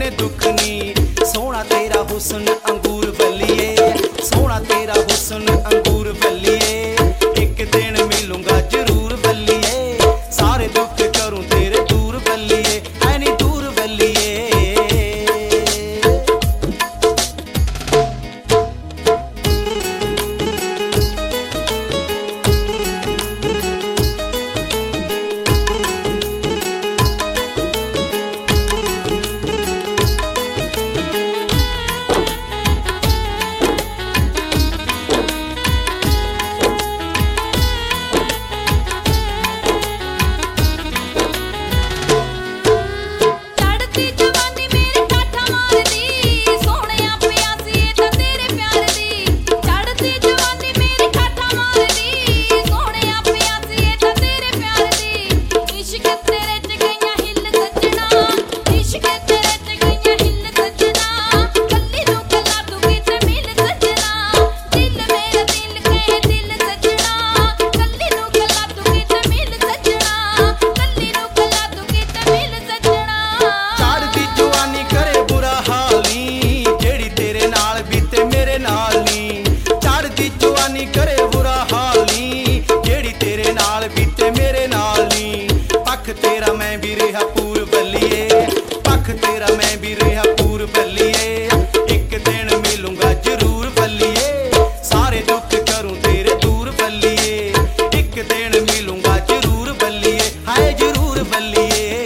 कहे दुख नी। सोना तेरा हुस्न अंगूर बल्लिए, सोना तेरा हुस्न अंगूर बल्लिए, एक दिन मिलूंगा जरूर बल्लिए, सारे दुख करूं तेरे दूर बल्लिए, ऐनी दूर बल्लिए। करे बुरा हाल नी, जेड़ी तेरे नाल बीते मेरे नाल नी। पख तेरा मैं भी रिहा पूर बल्लिए, पख तेरा मैं भी रिहा पूर बल्लिए, एक दिन मिलूंगा जरूर बल्लिए, सारे दुख करूं तेरे दूर बल्लिए, एक दिन मिलूंगा जरूर बल्लिए, हाय जरूर बल्लिए।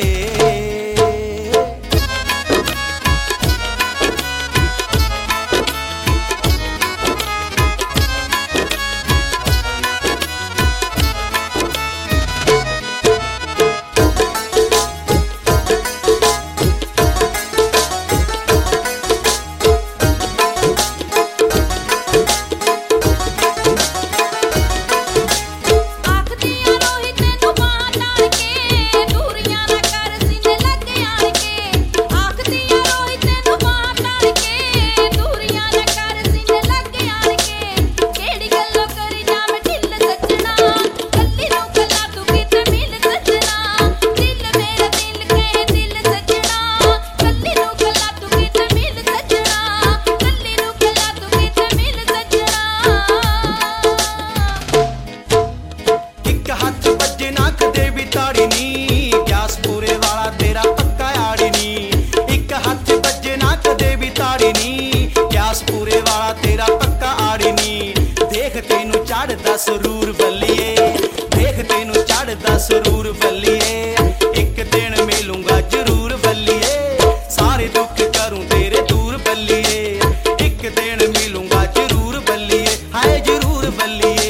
पूरे वाला तेरा पक्का आड़ी नी, देख तेनू चढ़दा सुरूर बल्लिए, देख तेनू चढ़दा सुरूर बल्लिए, एक दिन मिलूंगा जरूर बल्लिए, सारे दुख करूं तेरे दूर बल्लिए, एक दिन मिलूंगा जरूर बल्लिए, हाय जरूर बल्लिए।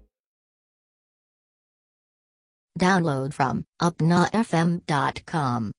Download from upnafm.com.